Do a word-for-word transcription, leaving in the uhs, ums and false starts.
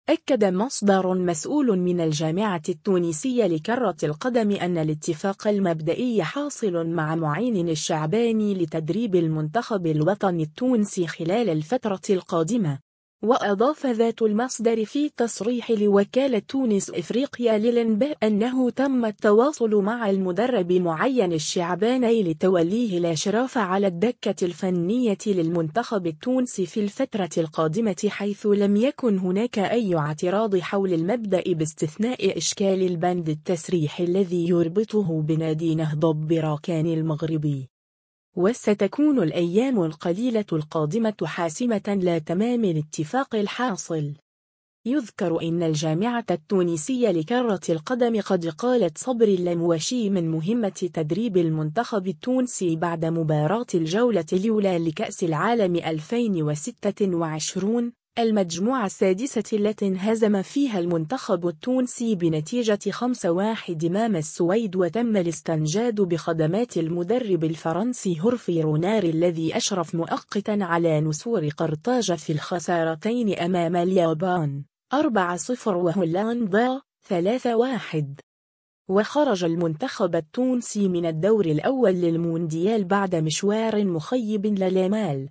أكد مصدر مسؤول من الجامعة التونسية لكرة القدم أن الاتفاق المبدئي حاصل مع معين الشعباني لتدريب المنتخب الوطني التونسي خلال الفترة القادمة. وأضاف ذات المصدر في تصريح لوكالة تونس إفريقيا للأنباء أنه تم التواصل مع المدرب معين الشعباني لتوليه الإشراف على الدكة الفنية للمنتخب التونسي في الفترة القادمة، حيث لم يكن هناك أي اعتراض حول المبدأ باستثناء إشكال البند التسريحي الذي يربطه بنادي نهضة بركان المغربي. وستكون الأيام القليلة القادمة حاسمة لتمام الاتفاق الحاصل. يذكر إن الجامعة التونسية لكرة القدم قد قالت صبر اللمواشي من مهمة تدريب المنتخب التونسي بعد مباراة الجولة الأولى لكأس العالم ألفين وستة وعشرين، المجموعة السادسة التي انهزم فيها المنتخب التونسي بنتيجة خمسة واحد أمام السويد، وتم الاستنجاد بخدمات المدرب الفرنسي هورفي رونار الذي أشرف مؤقتا على نسور قرطاج في الخسارتين أمام اليابان أربعة صفر وهولندا ثلاثة واحد. وخرج المنتخب التونسي من الدور الأول للمونديال بعد مشوار مخيب للآمال.